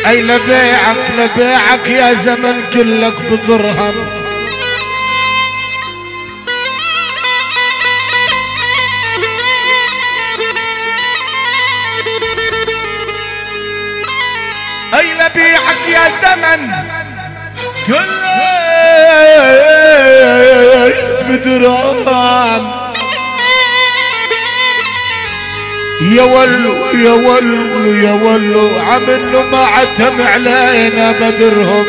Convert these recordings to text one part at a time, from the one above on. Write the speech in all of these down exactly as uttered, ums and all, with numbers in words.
اي لبيعك لبيعك يا زمن كلك بدرهم. اي لبيعك يا زمن كلك بدرهم. يا ولو يا ولو يا ولو عملوا ما عتم علينا بدرهم.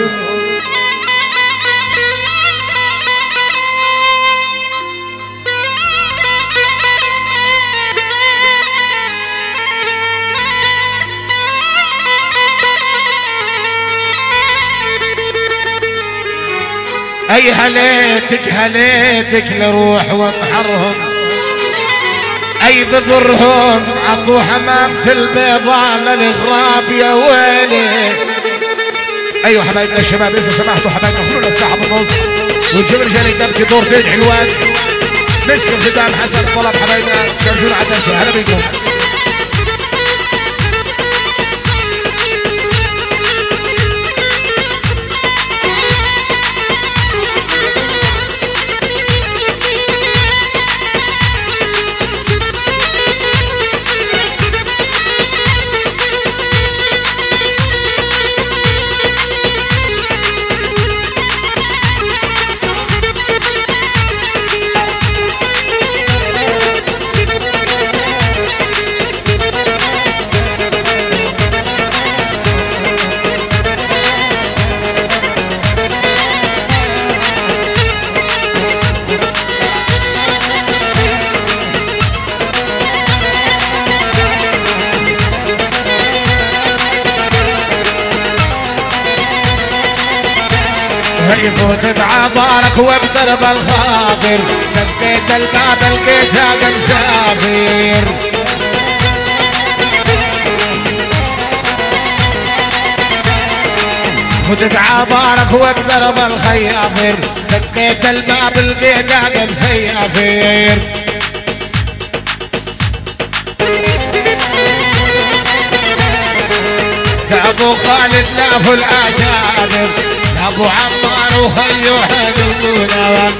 اي هليتك هليتك لروح وانحرهم. اي بضرهم عطوا حمامة البيضاء للغراب يا ويلي. ايوه حبايبنا الشباب اذا سمحتوا حبايبنا خلونا الساحه بالنص ونجيب رجال يدبكي دورتين حلوات. مسك الختام حسن طلب حبايبنا شاركونا على الدبكه. هلا بيكم. يفوت بعذارك وبدرب الخاطر. دقيت الباب لقيتها قد مسافر. فوت بعذارك وبدرب الخيافر. دقيت الباب لقيتها قد مسافر. ابو خالد لافوا الاجانب. ابو عمار وخيو حدونا.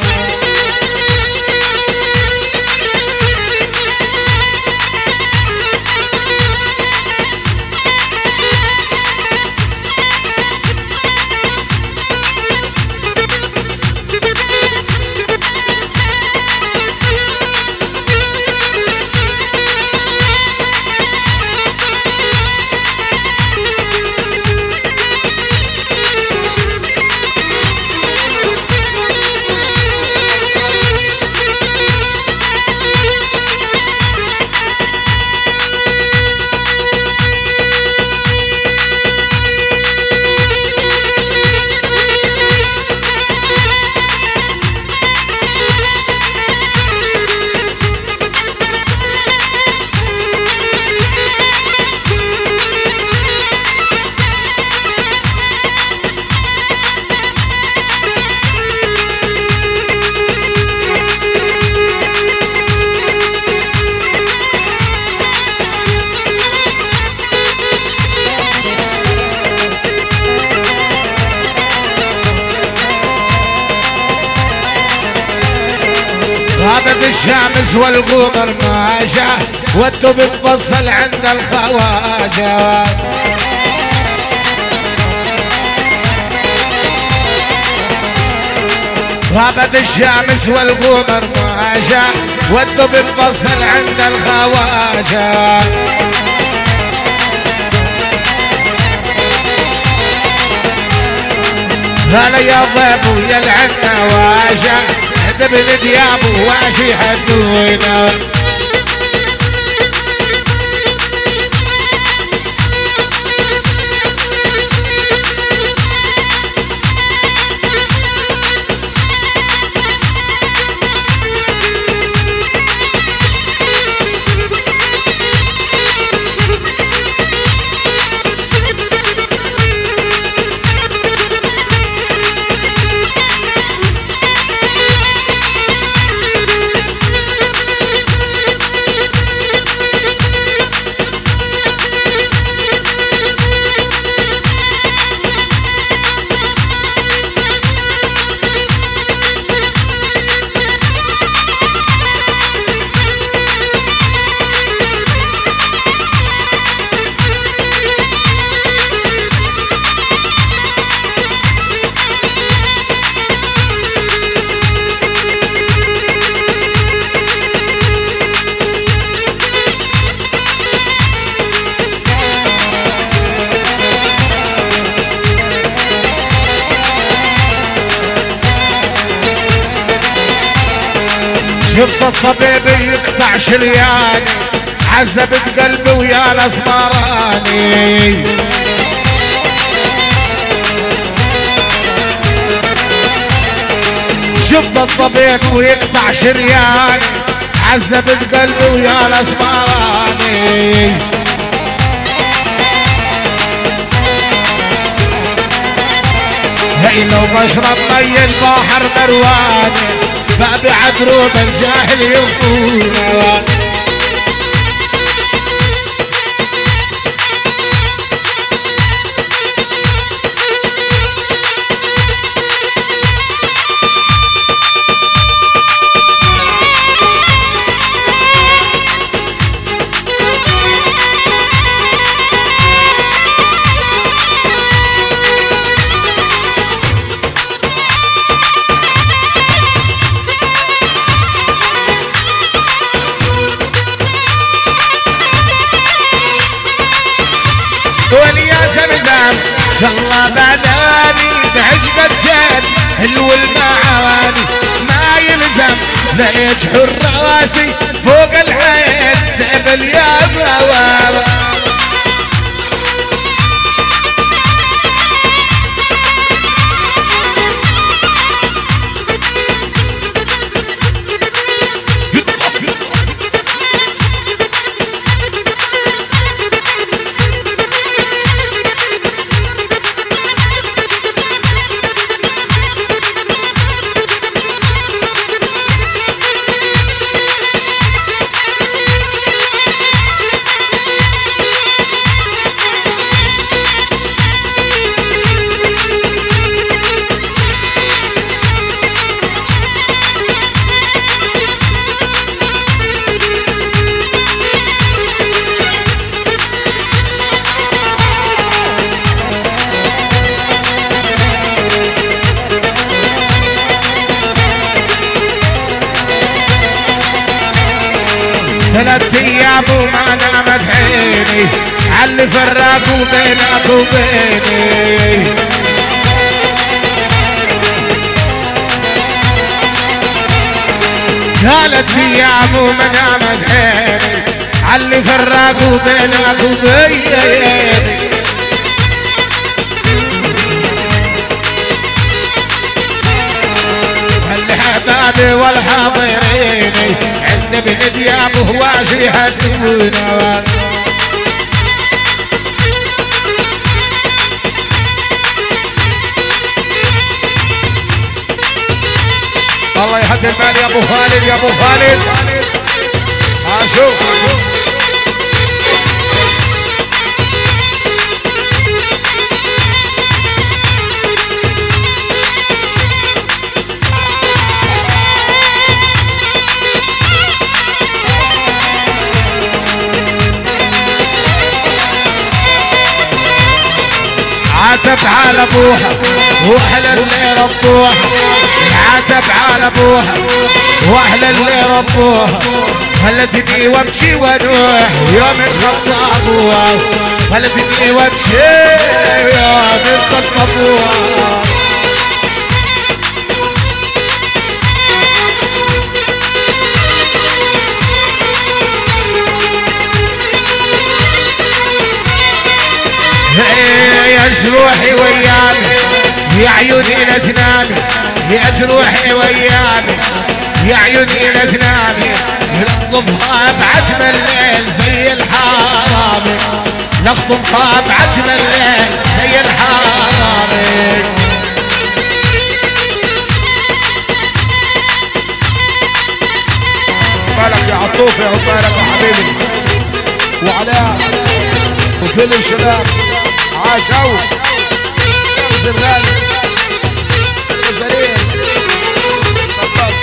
غابت الشمس والقمر ماشى. ودوا بتفصل عند الخواجة. غابت الشمس والقمر ماشى. ودوا بتفصل عند الخواجة. هلا يا ضيف ويا العنا واشا. ابن دياب واشي حدونا. شفت الطبيب يقطع شرياني عذبت قلبي ويا الاسمراني. شفت الطبيب ويقطع شرياني عذبت قلبي ويا الاسمراني. هي لو بشرب مي البحر مرواني بابي عدروب الجاهل يغفونا. الله بلاني بعشقة زين حلو المعاني ما يلزم لا يجحر راسي فوق العين سبل يا بابا. ثلاث ايام وما نامت عيني عاللي فرقوا بينك وبيني. ثلاث ايام وما نامت عيني عاللي فرقوا بينك وبيني. والحبابي والحاضرين عندنا بن دياب وهواش يهدونا. الله يهدي المال يا ابو خالد يا ابو خالد. ها شوف عاتب على ابوها واحلى اللي ربوها. عاتب على ابوها واحلى اللي ربوها. خلتني وامشي ونوح يوم انخط ابوها. خلتني وامشي يوم انخط ابوها. يا جروحي ويانا يا عيوني لا تنامي. يا جروحي ويانا يا عيوني لا تنامي. نخطفها بعتم الليل زي الحرامي. نخطفها بعتم الليل زي الحرامي. بالك يا عطوف يا عبالك يا حبيبي وعلاء وكل الشباب عاشوا زرغال زرين صفاص.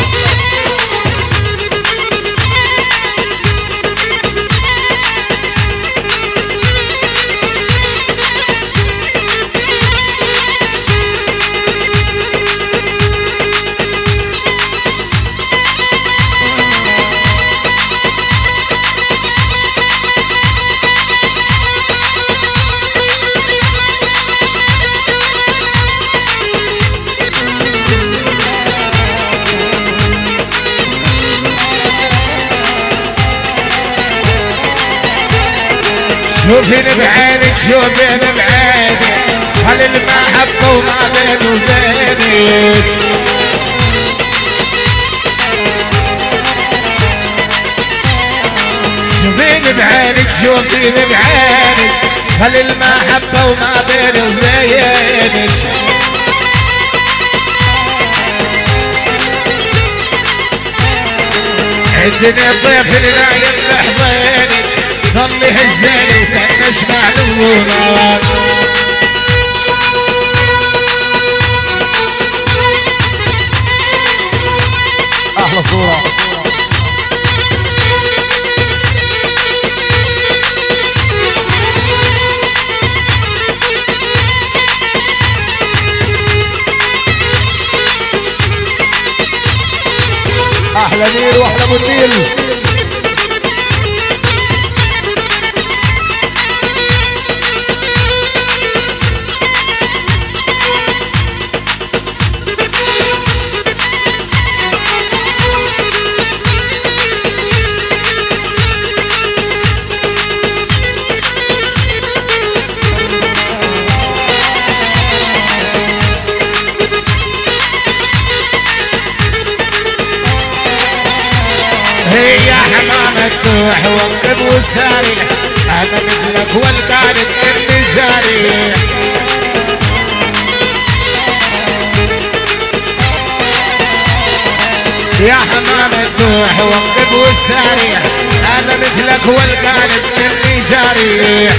شوفيني بعينك شوفيني بعينك هل المحبة وما بيني وبينك شوفيني بعينك شوفيني بعينك هل المحبة وما بيني وبينك عندنا ضيف نايم بحضينك ظل يهزني وكأنش معلومة احلى صورة احلى نيل واحلى ابو النيل هي حمامة تروح وانقذ واستريح انا مثلك والقارب اني جاري يا حمامة تروح وانقذ واستريح انا مثلك والقارب اني جاري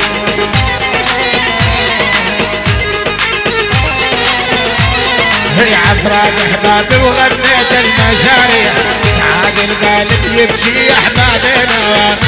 هي عفرات احبابي وغنيت المجاريح عاد القلب يبكي يا احبابنا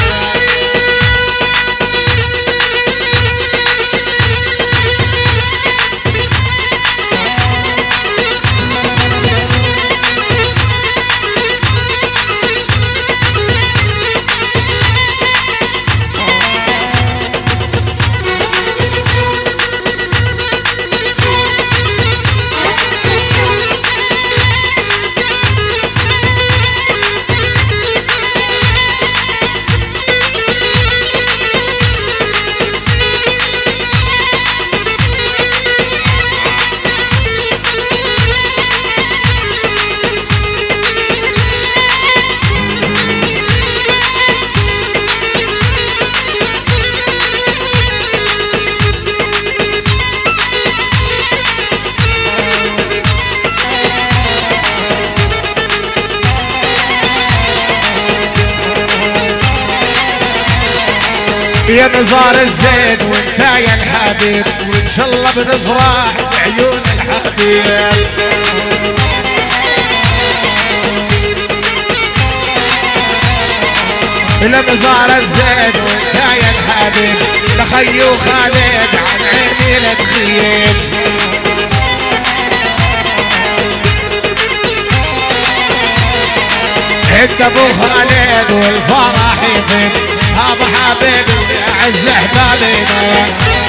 يا نزار الزين وانت يا الحبيب وان شاء الله بنفرح بعيون الحبيب يا نزار الزين وانت يا الحبيب لخي وخالد عن عيني لا تخيل انت ابو خالد والفرح يفيد هذا حبيبي اعز احبابنا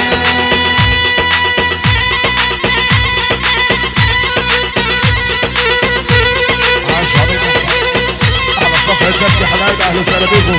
عاش حبيبي احلى صفحة جد حبايبي اهلا وسهلا بيكم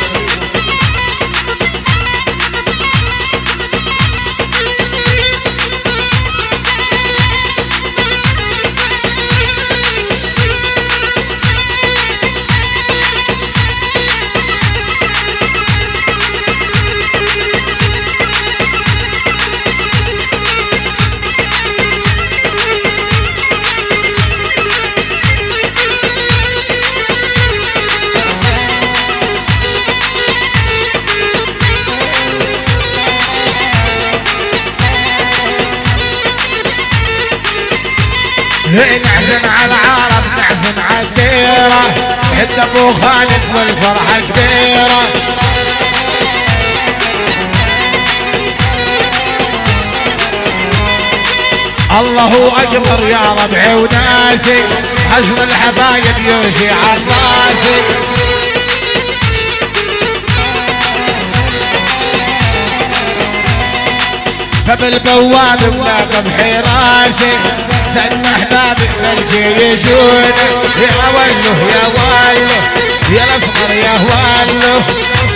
نعزم على العرب نعزم على الديرة عند ابو خالد والفرحة كبيرة الله اكبر يا ربعي وناسي حجم الحبايب يوشي عالراسي فبالبواب ملاقب حراسي استنى احبابي ملكي يجونا يا وله يا وله يا الاصغر يا وله